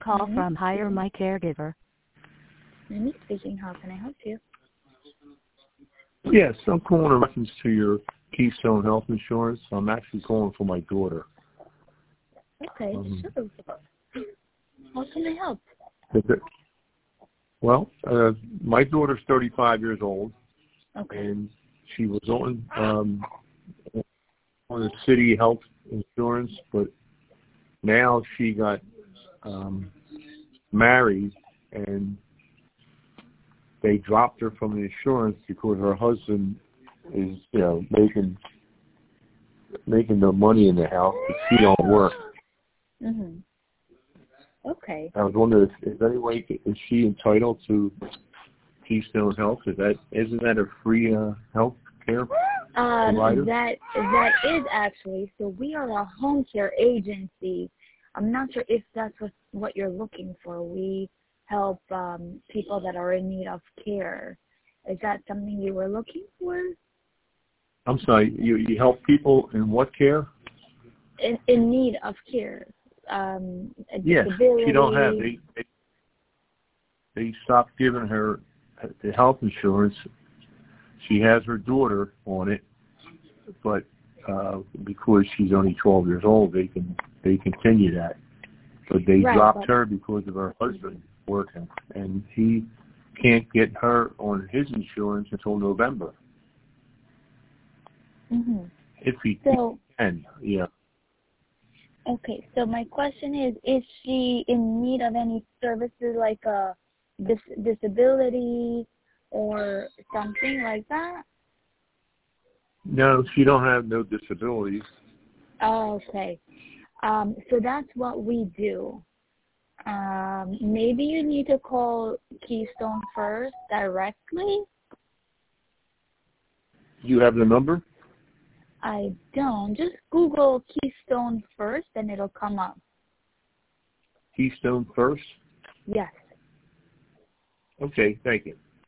call from Hire My Caregiver. Mimi speaking. How can I help you? Yes, I'm calling in reference to your Keystone Health Insurance. I'm actually calling for my daughter. Okay, sure. How can I help? Well, my daughter's 35 years old, Okay. and she was on the city health insurance, but now she got married, and they dropped her from the insurance because her husband is, making the money in the house, but she don't work. Okay. I was wondering if any way is she entitled to Keystone Health? Isn't that a free health care provider? That is actually. So we are a home care agency. I'm not sure if that's what you're looking for. We help people that are in need of care. Is that something you were looking for? I'm sorry, you help people in what care? In need of care. Yes, she don't have. They stopped giving her the health insurance. She has her daughter on it, but because she's only 12 years old, they continue that. But they dropped her because of her husband working, and he can't get her on his insurance until November. If he can, yeah. Okay, so my question is she in need of any services like a disability or something like that? No, she don't have no disabilities. Oh, okay. So that's what we do. Maybe you need to call Keystone First directly. You have the number? I don't. Just Google Keystone First and it'll come up. Keystone First? Yes. Okay, thank you.